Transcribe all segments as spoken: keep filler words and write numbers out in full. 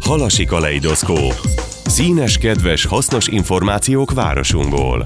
Halasi kaleidoszkóp. Színes, kedves, hasznos információk városunkból.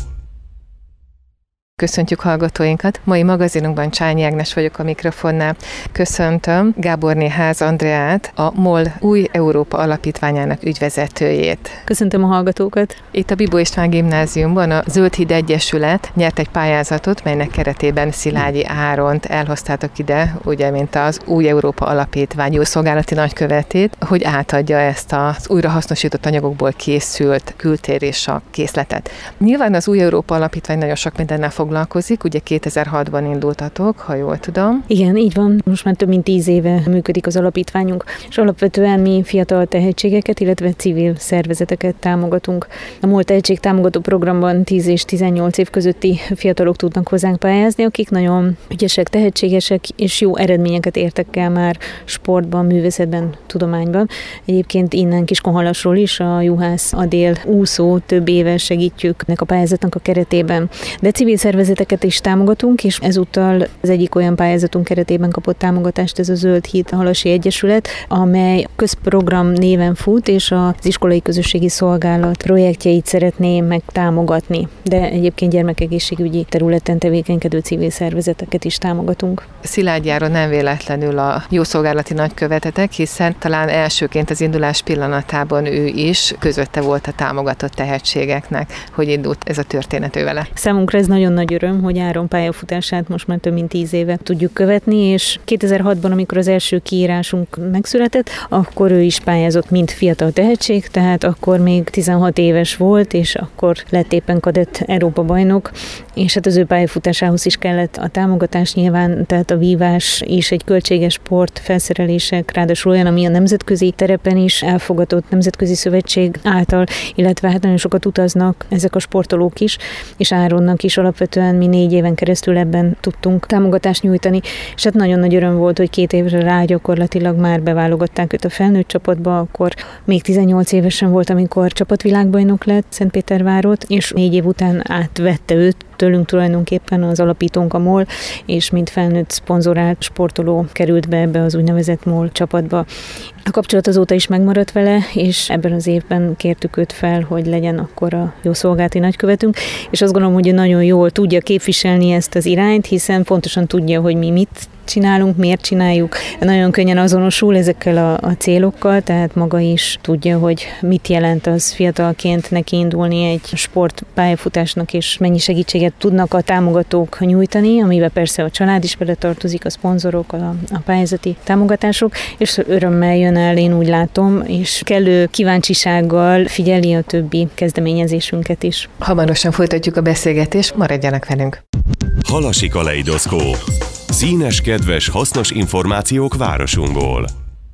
Köszöntjük hallgatóinkat! Mai magazinunkban Csányi Ágnes vagyok a mikrofonnál. Köszöntöm Gáborné Ház Andreát, a MOL Új Európa Alapítványának ügyvezetőjét. Köszöntöm a hallgatókat! Itt a Bibó István Gimnáziumban a Zöld-Híd Egyesület nyert egy pályázatot, melynek keretében Szilágyi Áront elhoztátok ide, ugye, mint az Új Európa Alapítvány jószolgálati nagykövetét, hogy átadja ezt az újrahasznosított anyagokból készült kültér és a készletet. Nyilván az Új Európa Alapítvány nagyon sok mindennel foglalkozik, ugye kétezer-hatban indultatok, ha jól tudom. Igen, így van. Most már több mint tíz éve működik az alapítványunk, és alapvetően mi fiatal tehetségeket, illetve civil szervezeteket támogatunk. A MOL tehetség támogató programban tíz és tizennyolc év közötti fiatalok tudnak hozzánk pályázni, akik nagyon ügyesek, tehetségesek, és jó eredményeket értek el már sportban, művészetben, tudományban. Egyébként innen Kiskunhalasról is a Juhász Adél úszó több éve segítjük ennek a pályázatnak a keretében. De civil szervezeteket is támogatunk, és ezúttal az egyik olyan pályázatunk keretében kapott támogatást, ez a Zöld-Híd Halasi Egyesület, amely közprogram néven fut, és az iskolai közösségi szolgálat projektjeit szeretné megtámogatni. De egyébként gyermekegészségügyi területen tevékenykedő civil szervezeteket is támogatunk. Szilágyi Áron nem véletlenül a jószolgálati nagykövetetek, hiszen talán elsőként az indulás pillanatában ő is közötte volt a támogatott tehetségeknek, hogy indult ez a történet ő vele. Számunkra ez nagyon nagy öröm, hogy Áron pályafutását most már több mint tíz éve tudjuk követni, és kétezer-hatban, amikor az első kiírásunk megszületett, akkor ő is pályázott, mint fiatal tehetség, tehát akkor még tizenhat éves volt, és akkor lett éppen kadett Európa bajnok, és hát az ő pályafutásához is kellett a támogatás nyilván, tehát a vívás is egy költséges sport, felszerelések, ráadásul olyan, ami a nemzetközi terepen is elfogadott nemzetközi szövetség által, illetve hát nagyon sokat utaznak ezek a sportolók is, és Áronnak is alapvetően mi négy éven keresztül ebben tudtunk támogatást nyújtani, és hát nagyon nagy öröm volt, hogy két évre rá gyakorlatilag már beválogatták őt a felnőtt csapatba, akkor még tizennyolc évesen volt, amikor csapatvilágbajnok lett Szentpétervárot, és négy év után átvette őt tőlünk tulajdonképpen az alapítónk a MOL, és mint felnőtt szponzorált sportoló került be ebbe az úgynevezett MOL csapatba. A kapcsolat azóta is megmaradt vele, és ebben az évben kértük őt fel, hogy legyen akkor a jószolgálati nagykövetünk, és azt gondolom, hogy ő nagyon jól tudja képviselni ezt az irányt, hiszen pontosan tudja, hogy mi mit csinálunk, miért csináljuk. Nagyon könnyen azonosul ezekkel a, a célokkal, tehát maga is tudja, hogy mit jelent az fiatalként neki indulni egy sportpályafutásnak, és mennyi segítséget tudnak a támogatók nyújtani, amiben persze a család is beletartozik, a szponzorok, a, a pályázati támogatások, és örömmel jön el, én úgy látom, és kellő kíváncsisággal figyeli a többi kezdeményezésünket is. Hamarosan folytatjuk a beszélgetést, maradjanak velünk! Halasi kaleidoszkóp. Színes, kedves, hasznos információk városunkból.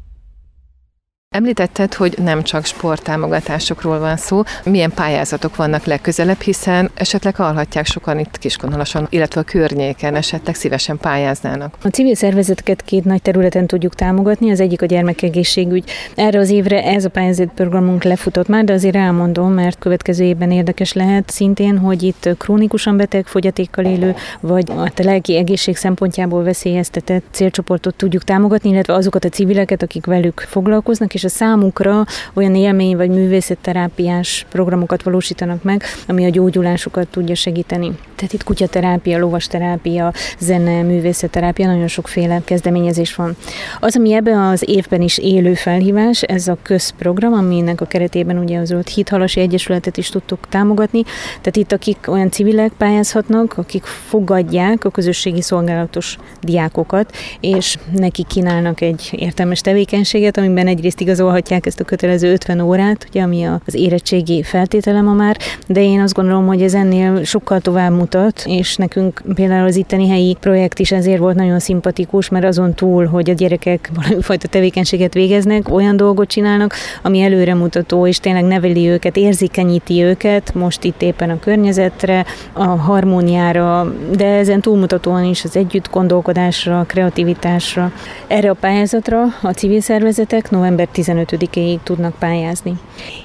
Említetted, hogy nem csak sporttámogatásokról van szó. Milyen pályázatok vannak legközelebb, hiszen esetleg hallhatják sokan itt Kiskunhalason, illetve a környéken esetleg szívesen pályáznának. A civil szervezeteket két nagy területen tudjuk támogatni, az egyik a gyermekegészségügy. Erre az évre ez a pályázati programunk lefutott már, de azért elmondom, mert következő évben érdekes lehet szintén, hogy itt krónikusan beteg, fogyatékkal élő, vagy a lelki egészség szempontjából veszélyeztetett célcsoportot tudjuk támogatni, illetve azokat a civileket, akik velük foglalkoznak, és a számukra olyan élmény vagy művészetterápiás programokat valósítanak meg, ami a gyógyulásukat tudja segíteni. Tehát itt kutyaterápia, lovasterápia, zene, művészetterápia, nagyon sokféle kezdeményezés van. Az, ami ebben az évben is élő felhívás, ez a közprogram, aminek a keretében ugye a Zöld-Híd Halasi Egyesületet is tudtuk támogatni. Tehát itt akik olyan civilek pályázhatnak, akik fogadják a közösségi szolgálatos diákokat, és nekik kínálnak egy értelmes tevékenységet, amiben egyrészt igazolhatják ezt a kötelező ötven órát, ugye, ami az érettségi feltétele ma már, de én azt gondolom, hogy ez ennél sokkal tovább mutat, és nekünk például az itteni helyi projekt is ezért volt nagyon szimpatikus, mert azon túl, hogy a gyerekek valamifajta tevékenységet végeznek, olyan dolgot csinálnak, ami előremutató, és tényleg neveli őket, érzékenyíti őket, most itt éppen a környezetre, a harmóniára, de ezen túlmutatóan is az együtt gondolkodásra, kreativitásra. Erre a pályázatra a civil szervezetek november tizenötödikéig tudnak pályázni.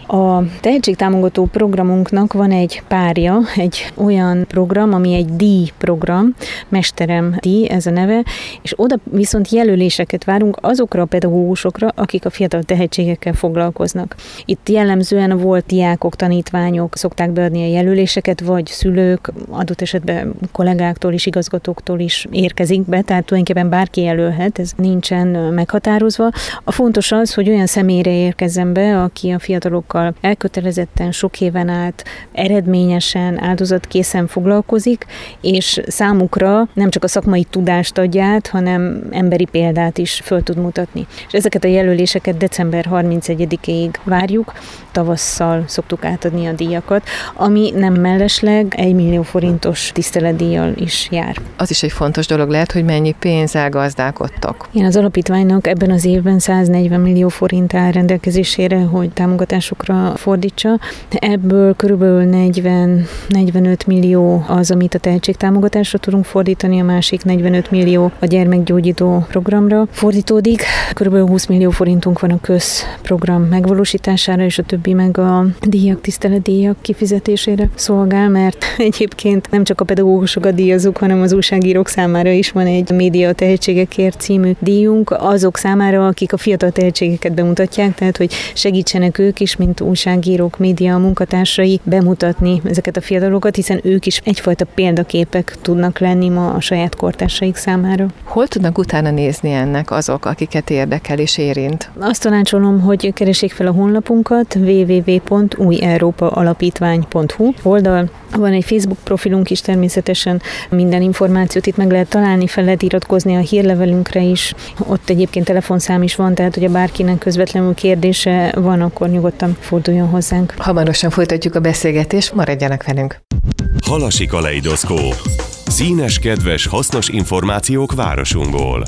A tehetségtámogató programunknak van egy párja, egy olyan program, ami egy díjprogram, Mesterem díj ez a neve, és oda viszont jelöléseket várunk azokra a pedagógusokra, akik a fiatal tehetségekkel foglalkoznak. Itt jellemzően a volt diákok, tanítványok szokták beadni a jelöléseket, vagy szülők, adott esetben kollégáktól is, igazgatóktól is érkezik be, tehát tulajdonképpen bárki jelölhet, ez nincsen meghatározva. A fontos az, hogy olyan személyre érkezzen be, aki a fiatalokkal elkötelezetten, sok éven át, eredményesen, áldozatkészen foglalkozik, és számukra nem csak a szakmai tudást adja át, hanem emberi példát is föl tud mutatni. És ezeket a jelöléseket december harmincegyedikéig várjuk, tavasszal szoktuk átadni a díjakat, ami nem mellesleg egy millió forintos tiszteletdíjjal is jár. Az is egy fontos dolog lehet, hogy mennyi pénzzel gazdálkodtok. Én az alapítványnak ebben az évben száznegyven millió forint áll rendelkezésére, hogy támogatásokra fordítsa. Ebből körülbelül negyven-negyvenöt millió az, amit a tehetségtámogatásra tudunk fordítani, a másik negyvenöt millió a gyermekgyógyító programra fordítódik. Körülbelül húsz millió forintunk van a közprogram megvalósítására, és a többi meg a díjak, tiszteletdíjak kifizetésére szolgál, mert egyébként nem csak a pedagógusokat díjazzuk, hanem az újságírók számára is van egy Média tehetségekért című díjunk, azok számára, akik a fiatal tehetségeket bemutatják, tehát hogy segítsenek ők is, mint újságírók, média munkatársai bemutatni ezeket a fiatalokat, hiszen ők is egyfajta példaképek tudnak lenni ma a saját kortársaik számára. Hol tudnak utána nézni ennek azok, akiket érdekel és érint? Azt tanácsolom, hogy keressék fel a honlapunkat, double-u double-u double-u pont új európa alapítvány pont hu oldal. Van egy Facebook profilunk is, természetesen minden információt itt meg lehet találni, fel lehet iratkozni a hírlevelünkre is. Ott egyébként telefonszám is van, tehát hogyha bárkinek közvetlenül kérdése van, akkor nyugodtan forduljon hozzánk. Hamarosan folytatjuk a beszélgetést, maradjanak velünk. Halasi kaleidoszkóp. Színes, kedves, hasznos információk városunkból.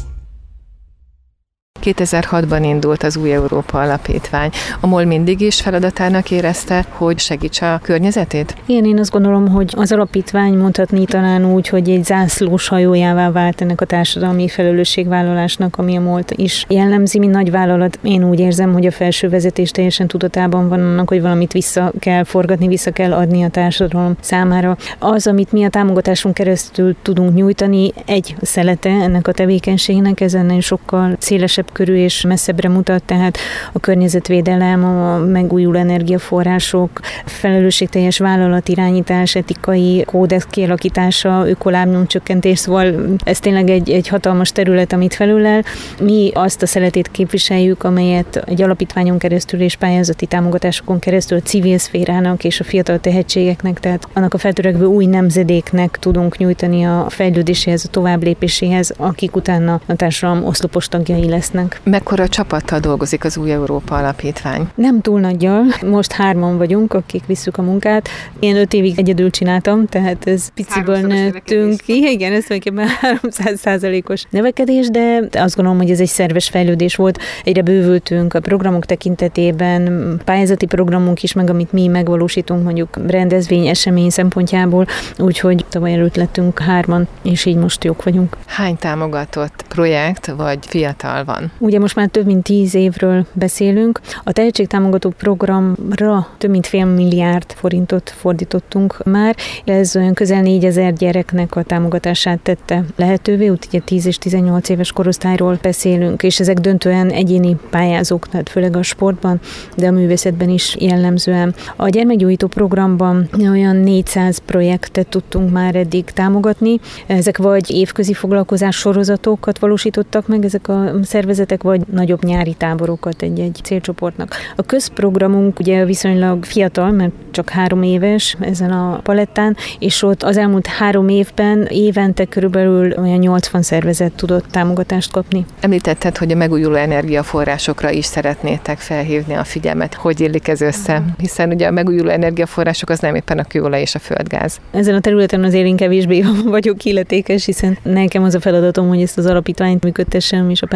kétezer-hatban indult az Új Európa Alapítvány. A MOL mindig is feladatának érezte, hogy segítse a környezetét? Igen, én azt gondolom, hogy az alapítvány mondhatni talán úgy, hogy egy zászlós hajójává vált ennek a társadalmi felelősségvállalásnak, ami a MOL-t is jellemzi, mint nagy vállalat. Én úgy érzem, hogy a felső vezetés teljesen tudatában van annak, hogy valamit vissza kell forgatni, vissza kell adni a társadalom számára. Az, amit mi a támogatásunk keresztül tudunk nyújtani, egy szelete ennek a tevékenységnek, ez ennél sokkal szélesebb körül és messzebbre mutat, tehát a környezetvédelem, a megújuló energiaforrások, felelősségteljes vállalatirányítás, etikai kódex kialakítása, ökolábnyom csökkentés, szóval ez tényleg egy, egy hatalmas terület, amit felülel. Mi azt a szeletét képviseljük, amelyet egy alapítványon keresztül és pályázati támogatásokon keresztül a civil szférának és a fiatal tehetségeknek, tehát annak a feltörekvő új nemzedéknek tudunk nyújtani a fejlődéséhez, a továbblépéséhez, akik utána a társadalom oszlopos tagjai lesznek. Mekkora csapattal dolgozik az Új Európa Alapítvány? Nem túl nagyjal. Most hárman vagyunk, akik visszük a munkát. Én öt évig egyedül csináltam, tehát ez piciből nőttünk. Igen, ez tulajdonképpen háromszáz százalékos növekedés, de azt gondolom, hogy ez egy szerves fejlődés volt. Egyre bővültünk a programok tekintetében, pályázati programunk is, meg amit mi megvalósítunk, mondjuk rendezvény, esemény szempontjából, úgyhogy tavaly előtt lettünk hárman, és így most jók vagyunk. Hány támogatott projekt vagy fiatal van? Ugye most már több mint tíz évről beszélünk. A tehetségtámogató programra több mint fél milliárd forintot fordítottunk már. Ez olyan közel négyezer gyereknek a támogatását tette lehetővé, úgy ugye tíz és tizennyolc éves korosztályról beszélünk, és ezek döntően egyéni pályázók, tehát főleg a sportban, de a művészetben is jellemzően. A gyermekgyógyító programban olyan négyszáz projektet tudtunk már eddig támogatni. Ezek vagy évközi foglalkozás sorozatokat valósítottak meg, ezek a szervezetek, vagy nagyobb nyári táborokat egy-egy célcsoportnak. A közprogramunk ugye viszonylag fiatal, mert csak három éves ezen a palettán, és ott az elmúlt három évben évente körülbelül olyan nyolcvan szervezet tudott támogatást kapni. Említetted, hogy a megújuló energiaforrásokra is szeretnétek felhívni a figyelmet. Hogy illik ez össze? Hiszen ugye a megújuló energiaforrások az nem éppen a kőolaj és a földgáz. Ezen a területen azért én kevésbé vagyok illetékes, hiszen nekem az a feladatom, hogy ezt az alapítványt működtessem, és a pályázati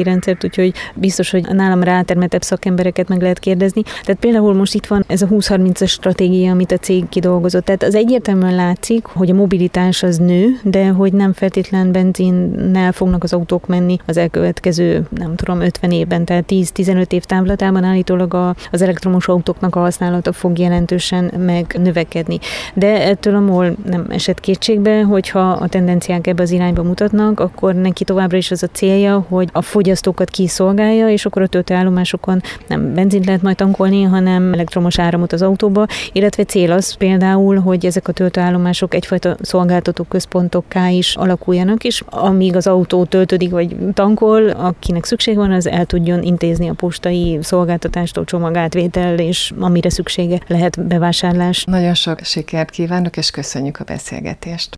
rendszert, úgyhogy biztos, hogy nálam rátermetebb szakembereket meg lehet kérdezni. Tehát például most itt van ez a húsz harmincas stratégia, amit a cég kidolgozott. Tehát az egyértelműen látszik, hogy a mobilitás az nő, de hogy nem feltétlen benzinnel fognak az autók menni az elkövetkező, nem tudom, ötven évben, tehát tíz-tizenöt év távlatában állítólag a, az elektromos autóknak a használata fog jelentősen megnövekedni. De ettől a MOL nem esett kétségbe, hogyha a tendenciák ebbe az irányba mutatnak, akkor neki továbbra is az a célja, hogy a fogyasztókat kiszolgálja, és akkor a töltőállomásokon nem benzint lehet majd tankolni, hanem elektromos áramot az autóba, illetve cél az például, hogy ezek a töltőállomások egyfajta szolgáltató központokká is alakuljanak, és amíg az autó töltődik vagy tankol, akinek szükség van, az el tudjon intézni a postai szolgáltatástól csomagátvétel, és amire szüksége lehet bevásárlás. Nagyon sok sikert kívánok, és köszönjük a beszélgetést.